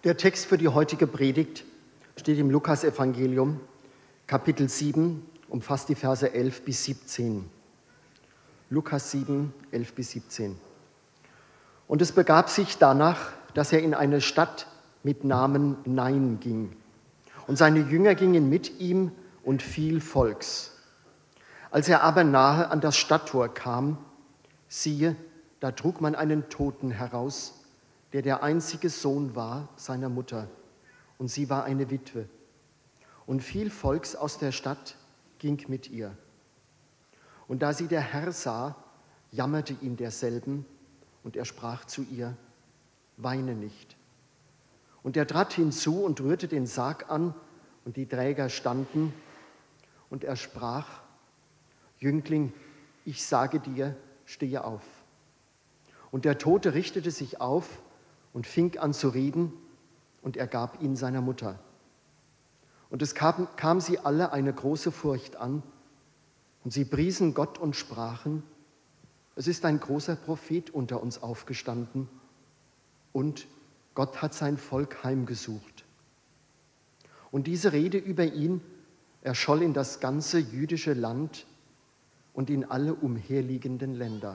Der Text für die heutige Predigt steht im Lukasevangelium, Kapitel 7, umfasst die Verse 11 bis 17. Lukas 7, 11 bis 17. Und es begab sich danach, dass er in eine Stadt mit Namen Nain ging. Und seine Jünger gingen mit ihm und viel Volks. Als er aber nahe an das Stadttor kam, siehe, da trug man einen Toten heraus, der einzige Sohn war seiner Mutter, und sie war eine Witwe. Und viel Volks aus der Stadt ging mit ihr. Und da sie der Herr sah, jammerte ihn derselben, und er sprach zu ihr: Weine nicht. Und er trat hinzu und rührte den Sarg an, und die Träger standen. Und er sprach: Jüngling, ich sage dir, stehe auf. Und der Tote richtete sich auf und fing an zu reden, und er gab ihn seiner Mutter. Und es kam sie alle eine große Furcht an, und sie priesen Gott und sprachen: Es ist ein großer Prophet unter uns aufgestanden, und Gott hat sein Volk heimgesucht. Und diese Rede über ihn erscholl in das ganze jüdische Land und in alle umherliegenden Länder.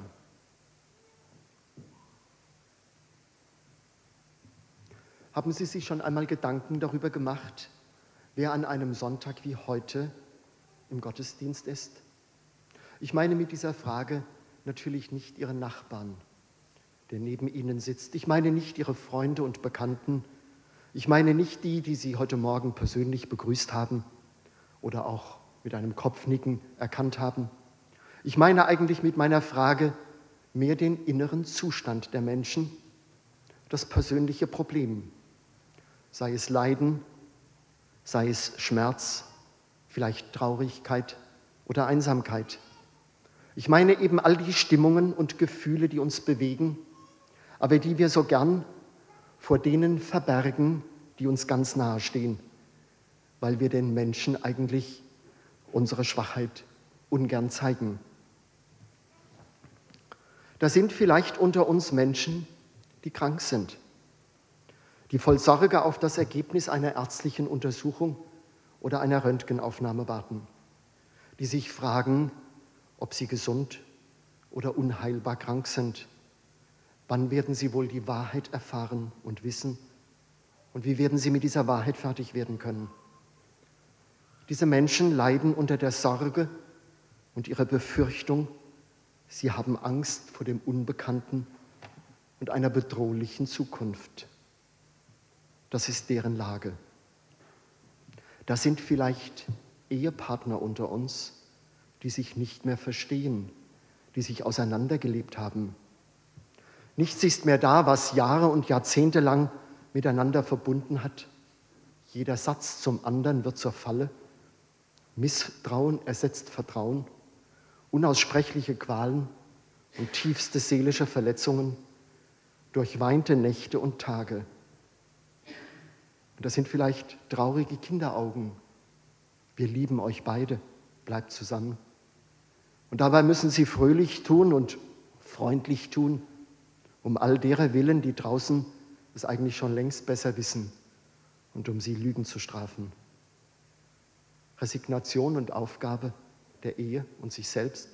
Haben Sie sich schon einmal Gedanken darüber gemacht, wer an einem Sonntag wie heute im Gottesdienst ist? Ich meine mit dieser Frage natürlich nicht Ihren Nachbarn, der neben Ihnen sitzt. Ich meine nicht Ihre Freunde und Bekannten. Ich meine nicht die, die Sie heute Morgen persönlich begrüßt haben oder auch mit einem Kopfnicken erkannt haben. Ich meine eigentlich mit meiner Frage mehr den inneren Zustand der Menschen, das persönliche Problem. Sei es Leiden, sei es Schmerz, vielleicht Traurigkeit oder Einsamkeit. Ich meine eben all die Stimmungen und Gefühle, die uns bewegen, aber die wir so gern vor denen verbergen, die uns ganz nahe stehen, weil wir den Menschen eigentlich unsere Schwachheit ungern zeigen. Da sind vielleicht unter uns Menschen, die krank sind, die voll Sorge auf das Ergebnis einer ärztlichen Untersuchung oder einer Röntgenaufnahme warten, die sich fragen, ob sie gesund oder unheilbar krank sind. Wann werden sie wohl die Wahrheit erfahren und wissen? Und wie werden sie mit dieser Wahrheit fertig werden können? Diese Menschen leiden unter der Sorge und ihrer Befürchtung. Sie haben Angst vor dem Unbekannten und einer bedrohlichen Zukunft. Das ist deren Lage. Das sind vielleicht Ehepartner unter uns, die sich nicht mehr verstehen, die sich auseinandergelebt haben. Nichts ist mehr da, was Jahre und Jahrzehnte lang miteinander verbunden hat. Jeder Satz zum anderen wird zur Falle. Misstrauen ersetzt Vertrauen. Unaussprechliche Qualen und tiefste seelische Verletzungen, durchweinte Nächte und Tage. Und das sind vielleicht traurige Kinderaugen. Wir lieben euch beide, bleibt zusammen. Und dabei müssen sie fröhlich tun und freundlich tun, um all derer willen, die draußen es eigentlich schon längst besser wissen und um sie Lügen zu strafen. Resignation und Aufgabe der Ehe und sich selbst,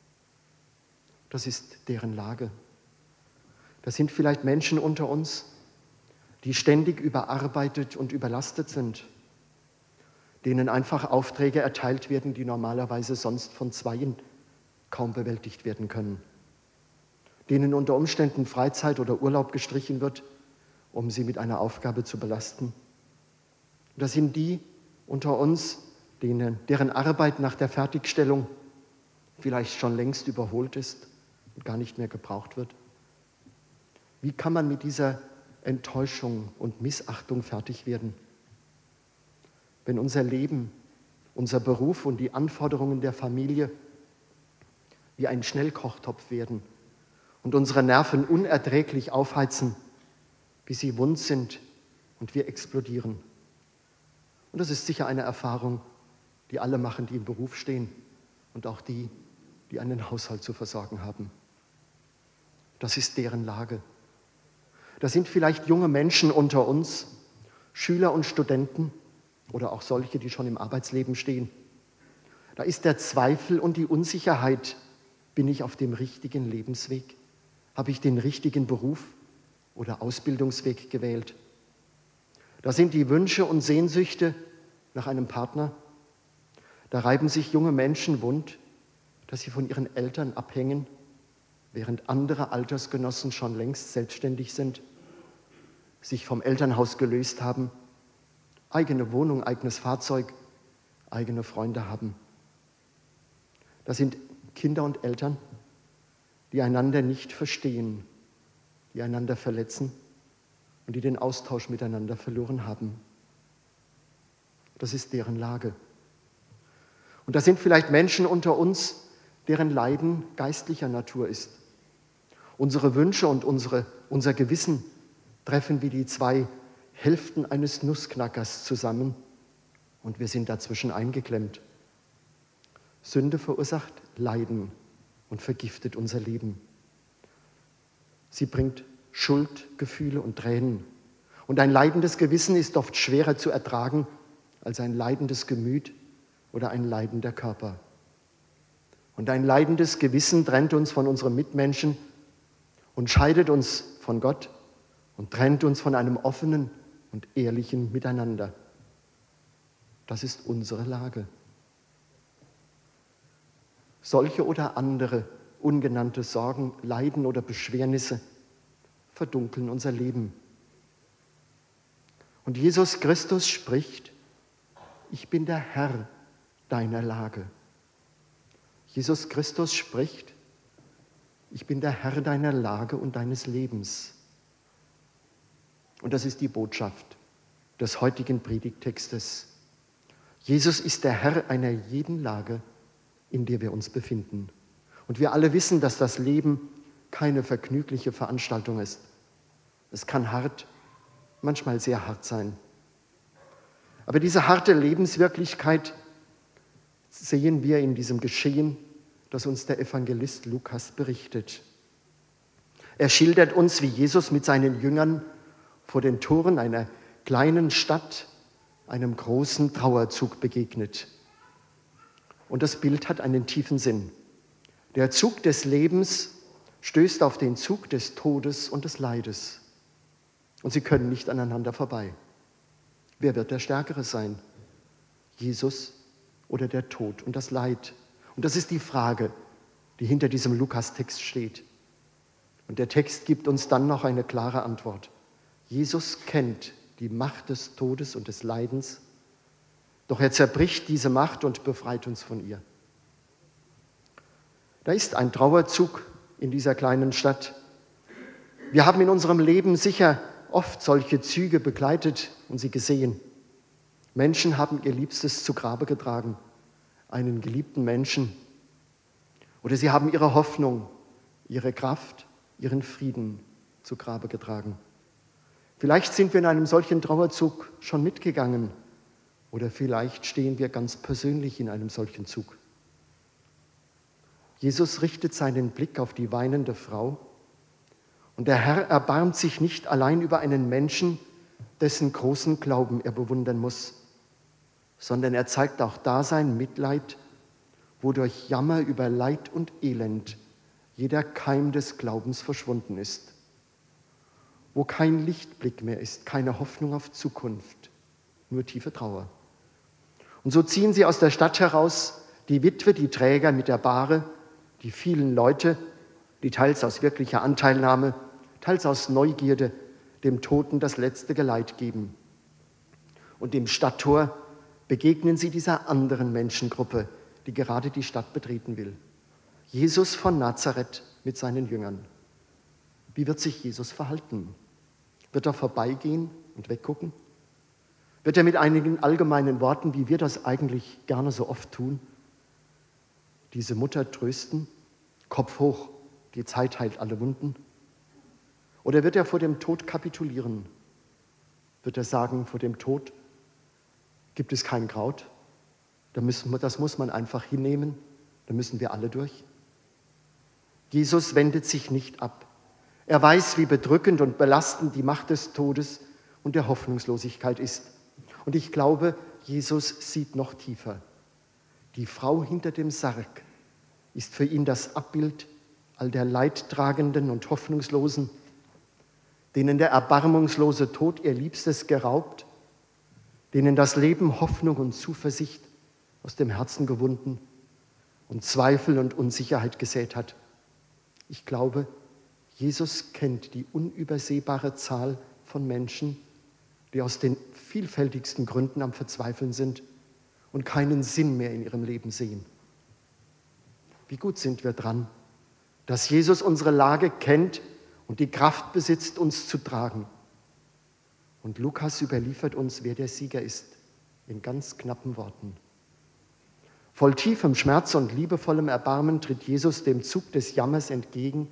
das ist deren Lage. Das sind vielleicht Menschen unter uns, die ständig überarbeitet und überlastet sind, denen einfach Aufträge erteilt werden, die normalerweise sonst von zweien kaum bewältigt werden können, denen unter Umständen Freizeit oder Urlaub gestrichen wird, um sie mit einer Aufgabe zu belasten. Und das sind die unter uns, deren Arbeit nach der Fertigstellung vielleicht schon längst überholt ist und gar nicht mehr gebraucht wird. Wie kann man mit dieser Enttäuschung und Missachtung fertig werden? Wenn unser Leben, unser Beruf und die Anforderungen der Familie wie ein Schnellkochtopf werden und unsere Nerven unerträglich aufheizen, bis sie wund sind und wir explodieren. Und das ist sicher eine Erfahrung, die alle machen, die im Beruf stehen und auch die, die einen Haushalt zu versorgen haben. Das ist deren Lage. Da sind vielleicht junge Menschen unter uns, Schüler und Studenten oder auch solche, die schon im Arbeitsleben stehen. Da ist der Zweifel und die Unsicherheit. Bin ich auf dem richtigen Lebensweg? Habe ich den richtigen Beruf oder Ausbildungsweg gewählt? Da sind die Wünsche und Sehnsüchte nach einem Partner. Da reiben sich junge Menschen wund, dass sie von ihren Eltern abhängen, während andere Altersgenossen schon längst selbstständig sind, sich vom Elternhaus gelöst haben, eigene Wohnung, eigenes Fahrzeug, eigene Freunde haben. Das sind Kinder und Eltern, die einander nicht verstehen, die einander verletzen und die den Austausch miteinander verloren haben. Das ist deren Lage. Und da sind vielleicht Menschen unter uns, deren Leiden geistlicher Natur ist. Unsere Wünsche und unser Gewissen treffen wie die zwei Hälften eines Nussknackers zusammen und wir sind dazwischen eingeklemmt. Sünde verursacht Leiden und vergiftet unser Leben. Sie bringt Schuldgefühle und Tränen. Und ein leidendes Gewissen ist oft schwerer zu ertragen als ein leidendes Gemüt oder ein leidender Körper. Und ein leidendes Gewissen trennt uns von unseren Mitmenschen und scheidet uns von Gott und trennt uns von einem offenen und ehrlichen Miteinander. Das ist unsere Lage. Solche oder andere ungenannte Sorgen, Leiden oder Beschwernisse verdunkeln unser Leben. Und Jesus Christus spricht: Ich bin der Herr deiner Lage. Jesus Christus spricht: Ich bin der Herr deiner Lage und deines Lebens. Und das ist die Botschaft des heutigen Predigttextes. Jesus ist der Herr einer jeden Lage, in der wir uns befinden. Und wir alle wissen, dass das Leben keine vergnügliche Veranstaltung ist. Es kann hart, manchmal sehr hart sein. Aber diese harte Lebenswirklichkeit sehen wir in diesem Geschehen, das uns der Evangelist Lukas berichtet. Er schildert uns, wie Jesus mit seinen Jüngern vor den Toren einer kleinen Stadt einem großen Trauerzug begegnet. Und das Bild hat einen tiefen Sinn. Der Zug des Lebens stößt auf den Zug des Todes und des Leides. Und sie können nicht aneinander vorbei. Wer wird der Stärkere sein? Jesus oder der Tod und das Leid? Und das ist die Frage, die hinter diesem Lukas-Text steht. Und der Text gibt uns dann noch eine klare Antwort. Jesus kennt die Macht des Todes und des Leidens, doch er zerbricht diese Macht und befreit uns von ihr. Da ist ein Trauerzug in dieser kleinen Stadt. Wir haben in unserem Leben sicher oft solche Züge begleitet und sie gesehen. Menschen haben ihr Liebstes zu Grabe getragen, einen geliebten Menschen. Oder sie haben ihre Hoffnung, ihre Kraft, ihren Frieden zu Grabe getragen. Vielleicht sind wir in einem solchen Trauerzug schon mitgegangen oder vielleicht stehen wir ganz persönlich in einem solchen Zug. Jesus richtet seinen Blick auf die weinende Frau und der Herr erbarmt sich nicht allein über einen Menschen, dessen großen Glauben er bewundern muss, sondern er zeigt auch da sein Mitleid, wo durch Jammer über Leid und Elend jeder Keim des Glaubens verschwunden ist, wo kein Lichtblick mehr ist, keine Hoffnung auf Zukunft, nur tiefe Trauer. Und so ziehen sie aus der Stadt heraus, die Witwe, die Träger mit der Bahre, die vielen Leute, die teils aus wirklicher Anteilnahme, teils aus Neugierde dem Toten das letzte Geleit geben. Und im Stadttor begegnen sie dieser anderen Menschengruppe, die gerade die Stadt betreten will. Jesus von Nazareth mit seinen Jüngern. Wie wird sich Jesus verhalten? Wird er vorbeigehen und weggucken? Wird er mit einigen allgemeinen Worten, wie wir das eigentlich gerne so oft tun, diese Mutter trösten? Kopf hoch, die Zeit heilt alle Wunden. Oder wird er vor dem Tod kapitulieren? Wird er sagen, vor dem Tod gibt es kein Kraut? Das muss man einfach hinnehmen, da müssen wir alle durch. Jesus wendet sich nicht ab. Er weiß, wie bedrückend und belastend die Macht des Todes und der Hoffnungslosigkeit ist. Und ich glaube, Jesus sieht noch tiefer. Die Frau hinter dem Sarg ist für ihn das Abbild all der Leidtragenden und Hoffnungslosen, denen der erbarmungslose Tod ihr Liebstes geraubt, denen das Leben Hoffnung und Zuversicht aus dem Herzen gewunden und Zweifel und Unsicherheit gesät hat. Ich glaube, Jesus kennt die unübersehbare Zahl von Menschen, die aus den vielfältigsten Gründen am Verzweifeln sind und keinen Sinn mehr in ihrem Leben sehen. Wie gut sind wir dran, dass Jesus unsere Lage kennt und die Kraft besitzt, uns zu tragen. Und Lukas überliefert uns, wer der Sieger ist, in ganz knappen Worten. Voll tiefem Schmerz und liebevollem Erbarmen tritt Jesus dem Zug des Jammers entgegen.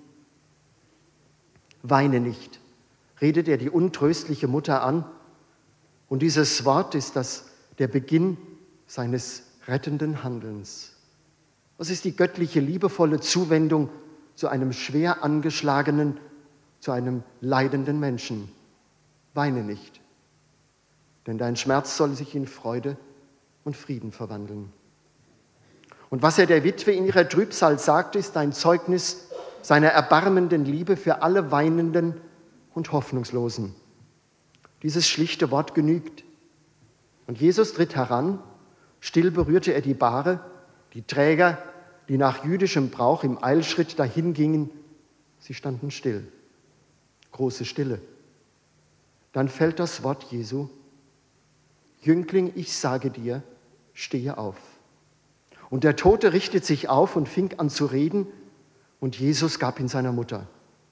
Weine nicht, redet er die untröstliche Mutter an. Und dieses Wort ist der Beginn seines rettenden Handelns. Das ist die göttliche, liebevolle Zuwendung zu einem schwer angeschlagenen, zu einem leidenden Menschen. Weine nicht, denn dein Schmerz soll sich in Freude und Frieden verwandeln. Und was er der Witwe in ihrer Trübsal sagt, ist ein Zeugnis seiner erbarmenden Liebe für alle Weinenden und Hoffnungslosen. Dieses schlichte Wort genügt. Und Jesus tritt heran, still berührte er die Bahre, die Träger, die nach jüdischem Brauch im Eilschritt dahingingen, sie standen still. Große Stille. Dann fällt das Wort Jesu: Jüngling, ich sage dir, stehe auf. Und der Tote richtet sich auf und fing an zu reden, und Jesus gab ihn seiner Mutter.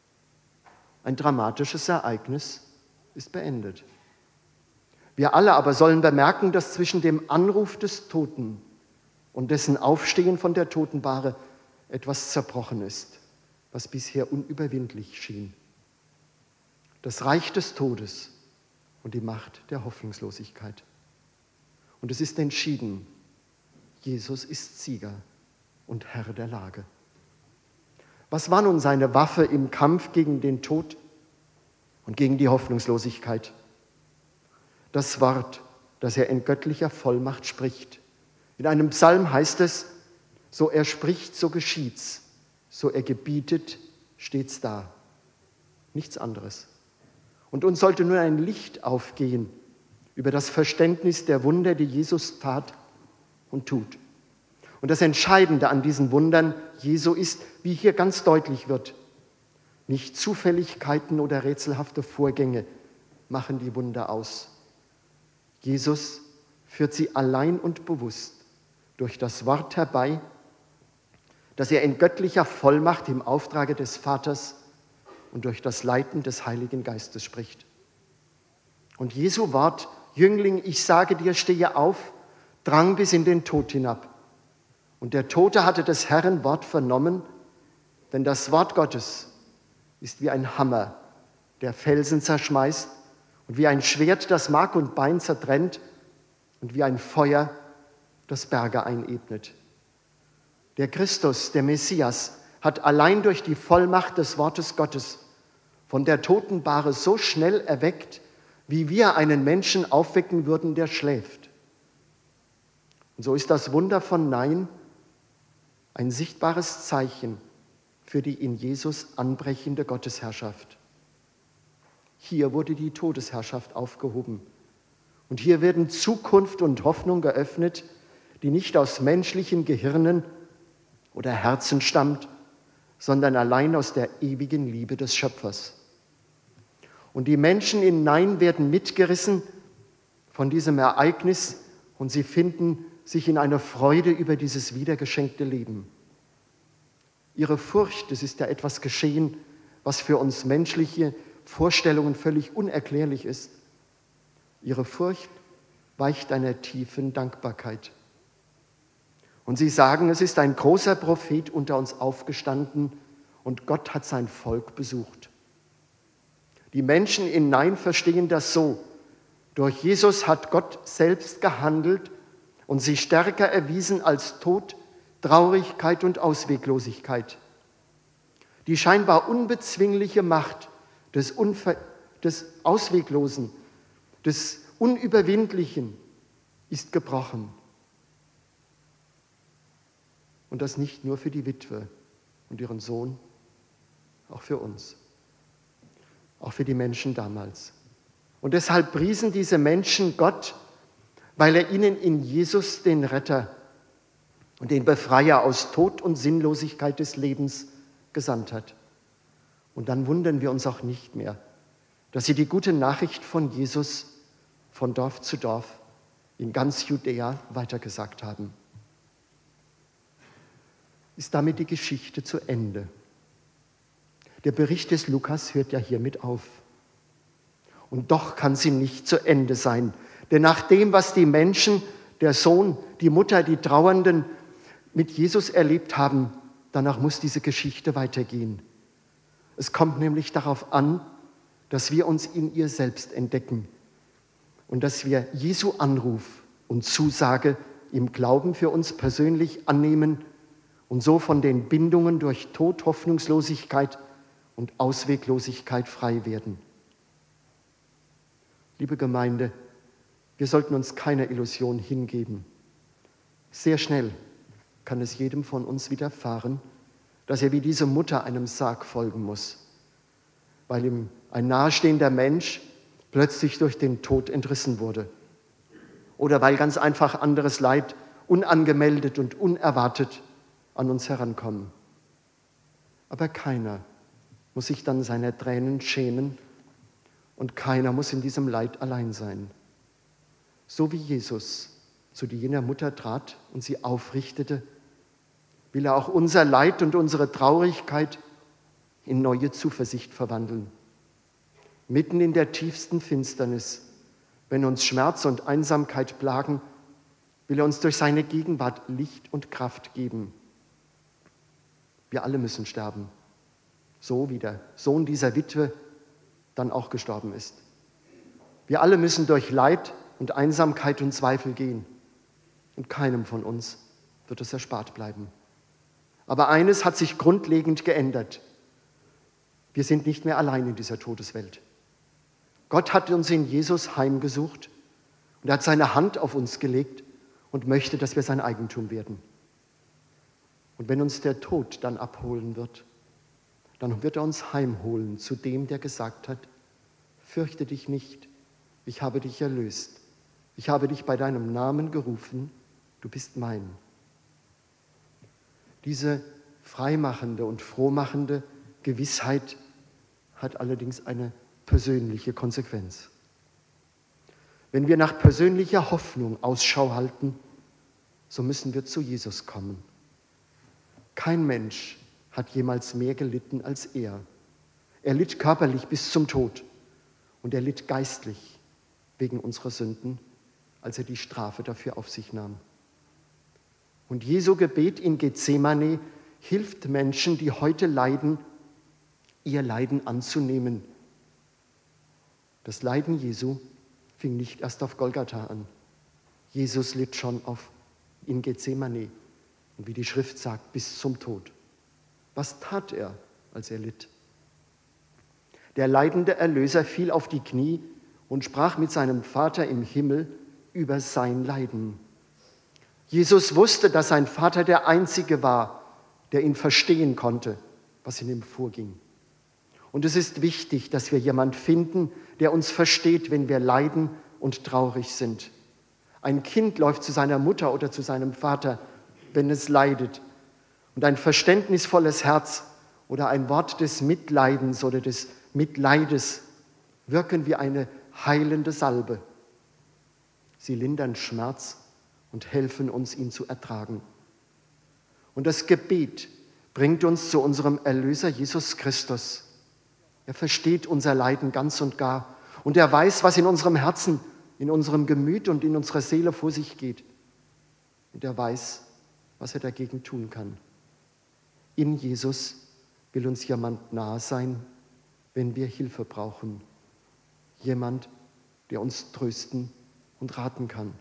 Ein dramatisches Ereignis ist beendet. Wir alle aber sollen bemerken, dass zwischen dem Anruf des Toten und dessen Aufstehen von der Totenbahre etwas zerbrochen ist, was bisher unüberwindlich schien. Das Reich des Todes und die Macht der Hoffnungslosigkeit. Und es ist entschieden, Jesus ist Sieger und Herr der Lage. Was war nun seine Waffe im Kampf gegen den Tod und gegen die Hoffnungslosigkeit? Das Wort, das er in göttlicher Vollmacht spricht. In einem Psalm heißt es: So er spricht, so geschieht's. So er gebietet, steht's da. Nichts anderes. Und uns sollte nun ein Licht aufgehen über das Verständnis der Wunder, die Jesus tat und tut. Und das Entscheidende an diesen Wundern Jesu ist, wie hier ganz deutlich wird, nicht Zufälligkeiten oder rätselhafte Vorgänge machen die Wunder aus. Jesus führt sie allein und bewusst durch das Wort herbei, das er in göttlicher Vollmacht im Auftrage des Vaters und durch das Leiten des Heiligen Geistes spricht. Und Jesu Wort, Jüngling, ich sage dir, stehe auf, drang bis in den Tod hinab. Und der Tote hatte des Herrn Wort vernommen, denn das Wort Gottes ist wie ein Hammer, der Felsen zerschmeißt, und wie ein Schwert, das Mark und Bein zertrennt, und wie ein Feuer, das Berge einebnet. Der Christus, der Messias, hat allein durch die Vollmacht des Wortes Gottes von der Totenbahre so schnell erweckt, wie wir einen Menschen aufwecken würden, der schläft. Und so ist das Wunder von Nain ein sichtbares Zeichen für die in Jesus anbrechende Gottesherrschaft. Hier wurde die Todesherrschaft aufgehoben. Und hier werden Zukunft und Hoffnung geöffnet, die nicht aus menschlichen Gehirnen oder Herzen stammt, sondern allein aus der ewigen Liebe des Schöpfers. Und die Menschen in Nain werden mitgerissen von diesem Ereignis und sie finden sich in einer Freude über dieses wiedergeschenkte Leben. Ihre Furcht, es ist ja etwas geschehen, was für uns menschliche Vorstellungen völlig unerklärlich ist. Ihre Furcht weicht einer tiefen Dankbarkeit. Und sie sagen, es ist ein großer Prophet unter uns aufgestanden und Gott hat sein Volk besucht. Die Menschen in Nain verstehen das so: Durch Jesus hat Gott selbst gehandelt und sich stärker erwiesen als Tod, Traurigkeit und Ausweglosigkeit. Die scheinbar unbezwingliche Macht des Ausweglosen des Unüberwindlichen ist gebrochen. Und das nicht nur für die Witwe und ihren Sohn, auch für uns, auch für die Menschen damals. Und deshalb priesen diese Menschen Gott, weil er ihnen in Jesus den Retter und den Befreier aus Tod und Sinnlosigkeit des Lebens gesandt hat. Und dann wundern wir uns auch nicht mehr, dass sie die gute Nachricht von Jesus von Dorf zu Dorf in ganz Judäa weitergesagt haben. Ist damit die Geschichte zu Ende. Der Bericht des Lukas hört ja hiermit auf. Und doch kann sie nicht zu Ende sein. Denn nach dem, was die Menschen, der Sohn, die Mutter, die Trauernden mit Jesus erlebt haben, danach muss diese Geschichte weitergehen. Es kommt nämlich darauf an, dass wir uns in ihr selbst entdecken und dass wir Jesu Anruf und Zusage im Glauben für uns persönlich annehmen und so von den Bindungen durch Tod, Hoffnungslosigkeit und Ausweglosigkeit frei werden. Liebe Gemeinde, wir sollten uns keiner Illusion hingeben. Sehr schnell kann es jedem von uns widerfahren, dass er wie diese Mutter einem Sarg folgen muss, weil ihm ein nahestehender Mensch plötzlich durch den Tod entrissen wurde oder weil ganz einfach anderes Leid unangemeldet und unerwartet an uns herankommen. Aber keiner muss sich dann seiner Tränen schämen und keiner muss in diesem Leid allein sein. So wie Jesus zu jener Mutter trat und sie aufrichtete, will er auch unser Leid und unsere Traurigkeit in neue Zuversicht verwandeln. Mitten in der tiefsten Finsternis, wenn uns Schmerz und Einsamkeit plagen, will er uns durch seine Gegenwart Licht und Kraft geben. Wir alle müssen sterben, so wie der Sohn dieser Witwe dann auch gestorben ist. Wir alle müssen durch Leid und Einsamkeit und Zweifel gehen. Und keinem von uns wird es erspart bleiben. Aber eines hat sich grundlegend geändert. Wir sind nicht mehr allein in dieser Todeswelt. Gott hat uns in Jesus heimgesucht und er hat seine Hand auf uns gelegt und möchte, dass wir sein Eigentum werden. Und wenn uns der Tod dann abholen wird, dann wird er uns heimholen zu dem, der gesagt hat, fürchte dich nicht, ich habe dich erlöst. Ich habe dich bei deinem Namen gerufen, du bist mein. Diese freimachende und frohmachende Gewissheit hat allerdings eine persönliche Konsequenz. Wenn wir nach persönlicher Hoffnung Ausschau halten, so müssen wir zu Jesus kommen. Kein Mensch hat jemals mehr gelitten als er. Er litt körperlich bis zum Tod und er litt geistlich wegen unserer Sünden, als er die Strafe dafür auf sich nahm. Und Jesu Gebet in Gethsemane hilft Menschen, die heute leiden, ihr Leiden anzunehmen. Das Leiden Jesu fing nicht erst auf Golgatha an. Jesus litt schon in Gethsemane und wie die Schrift sagt, bis zum Tod. Was tat er, als er litt? Der leidende Erlöser fiel auf die Knie und sprach mit seinem Vater im Himmel über sein Leiden. Jesus wusste, dass sein Vater der Einzige war, der ihn verstehen konnte, was in ihm vorging. Und es ist wichtig, dass wir jemanden finden, der uns versteht, wenn wir leiden und traurig sind. Ein Kind läuft zu seiner Mutter oder zu seinem Vater, wenn es leidet. Und ein verständnisvolles Herz oder ein Wort des Mitleidens oder des Mitleides wirken wie eine heilende Salbe. Sie lindern Schmerz und helfen uns, ihn zu ertragen. Und das Gebet bringt uns zu unserem Erlöser Jesus Christus. Er versteht unser Leiden ganz und gar und er weiß, was in unserem Herzen, in unserem Gemüt und in unserer Seele vor sich geht. Und er weiß, was er dagegen tun kann. In Jesus will uns jemand nahe sein, wenn wir Hilfe brauchen. Jemand, der uns trösten und raten kann.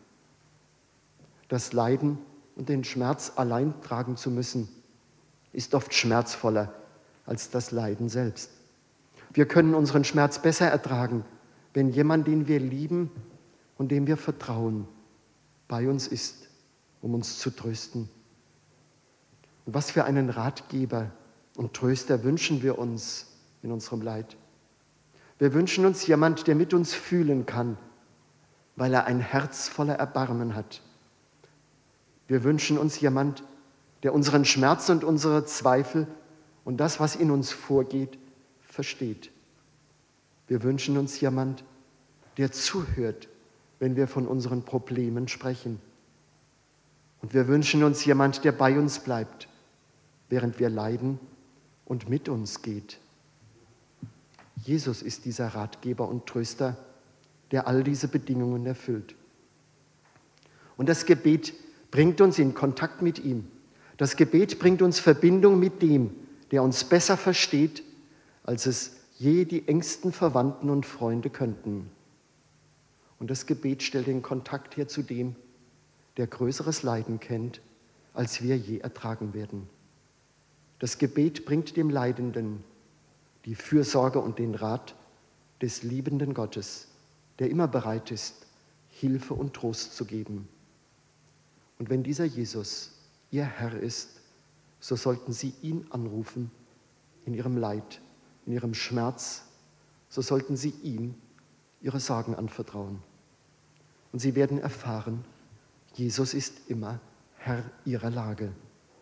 Das Leiden und den Schmerz allein tragen zu müssen, ist oft schmerzvoller als das Leiden selbst. Wir können unseren Schmerz besser ertragen, wenn jemand, den wir lieben und dem wir vertrauen, bei uns ist, um uns zu trösten. Und was für einen Ratgeber und Tröster wünschen wir uns in unserem Leid. Wir wünschen uns jemand, der mit uns fühlen kann, weil er ein Herz voller Erbarmen hat. Wir wünschen uns jemand, der unseren Schmerz und unsere Zweifel und das, was in uns vorgeht, versteht. Wir wünschen uns jemand, der zuhört, wenn wir von unseren Problemen sprechen. Und wir wünschen uns jemand, der bei uns bleibt, während wir leiden und mit uns geht. Jesus ist dieser Ratgeber und Tröster, der all diese Bedingungen erfüllt. Und das Gebet bringt uns in Kontakt mit ihm. Das Gebet bringt uns Verbindung mit dem, der uns besser versteht, als es je die engsten Verwandten und Freunde könnten. Und das Gebet stellt den Kontakt her zu dem, der größeres Leiden kennt, als wir je ertragen werden. Das Gebet bringt dem Leidenden die Fürsorge und den Rat des liebenden Gottes, der immer bereit ist, Hilfe und Trost zu geben. Und wenn dieser Jesus Ihr Herr ist, so sollten Sie ihn anrufen in Ihrem Leid, in Ihrem Schmerz, so sollten Sie ihm Ihre Sorgen anvertrauen. Und Sie werden erfahren, Jesus ist immer Herr Ihrer Lage.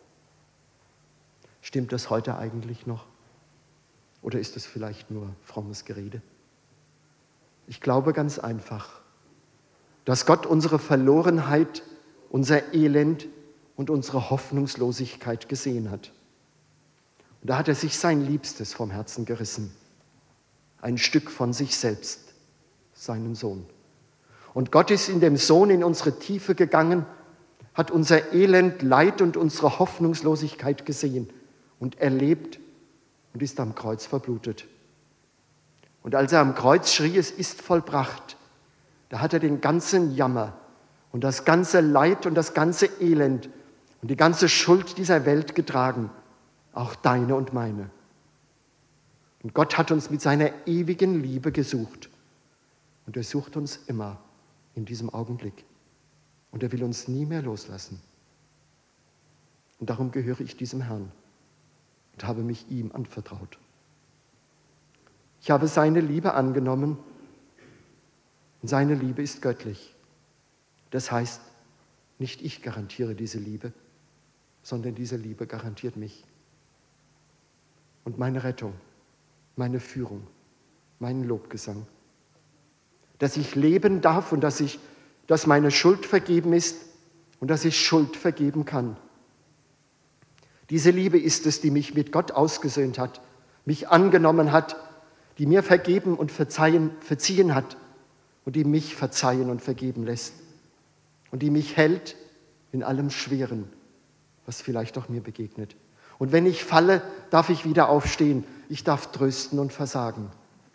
Stimmt das heute eigentlich noch? Oder ist es vielleicht nur frommes Gerede? Ich glaube ganz einfach, dass Gott unsere Verlorenheit, unser Elend und unsere Hoffnungslosigkeit gesehen hat. Und da hat er sich sein Liebstes vom Herzen gerissen. Ein Stück von sich selbst, seinen Sohn. Und Gott ist in dem Sohn in unsere Tiefe gegangen, hat unser Elend, Leid und unsere Hoffnungslosigkeit gesehen und erlebt und ist am Kreuz verblutet. Und als er am Kreuz schrie, es ist vollbracht, da hat er den ganzen Jammer und das ganze Leid und das ganze Elend und die ganze Schuld dieser Welt getragen, auch deine und meine. Und Gott hat uns mit seiner ewigen Liebe gesucht. Und er sucht uns immer in diesem Augenblick. Und er will uns nie mehr loslassen. Und darum gehöre ich diesem Herrn und habe mich ihm anvertraut. Ich habe seine Liebe angenommen und seine Liebe ist göttlich. Das heißt, nicht ich garantiere diese Liebe, sondern diese Liebe garantiert mich. Und meine Rettung, meine Führung, meinen Lobgesang. Dass ich leben darf und dass meine Schuld vergeben ist und dass ich Schuld vergeben kann. Diese Liebe ist es, die mich mit Gott ausgesöhnt hat, mich angenommen hat, die mir vergeben und verziehen hat und die mich verzeihen und vergeben lässt und die mich hält in allem Schweren, was vielleicht auch mir begegnet. Und wenn ich falle, darf ich wieder aufstehen. Ich darf trösten und versagen.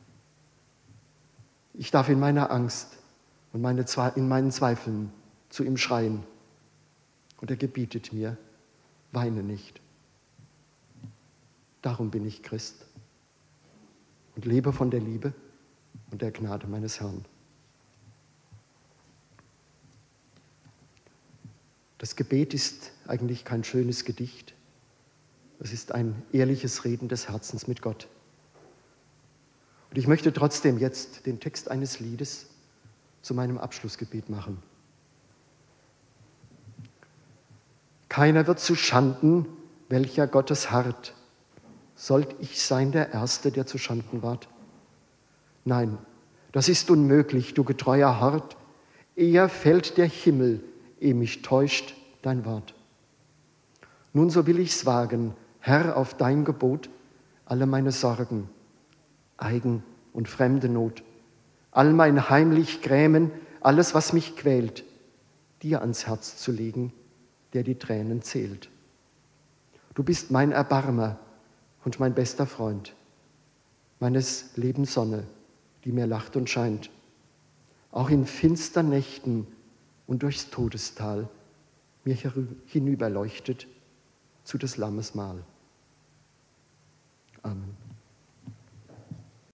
Ich darf in meiner Angst und in meinen Zweifeln zu ihm schreien. Und er gebietet mir, weine nicht. Darum bin ich Christ und lebe von der Liebe und der Gnade meines Herrn. Das Gebet ist eigentlich kein schönes Gedicht. Es ist ein ehrliches Reden des Herzens mit Gott. Und ich möchte trotzdem jetzt den Text eines Liedes zu meinem Abschlussgebet machen. Keiner wird zu Schanden, welcher Gottes harrt. Sollt ich sein der Erste, der zu Schanden ward? Nein, das ist unmöglich, du getreuer Hort. Eher fällt der Himmel, ehe mich täuscht dein Wort. Nun so will ich's wagen, Herr, auf dein Gebot, alle meine Sorgen, Eigen- und fremde Not, all mein heimlich Grämen, alles, was mich quält, dir ans Herz zu legen, der die Tränen zählt. Du bist mein Erbarmer und mein bester Freund, meines Lebens Sonne, die mir lacht und scheint, auch in finstern Nächten und durchs Todestal mir hinüberleuchtet zu des Lammes Mahl. Amen.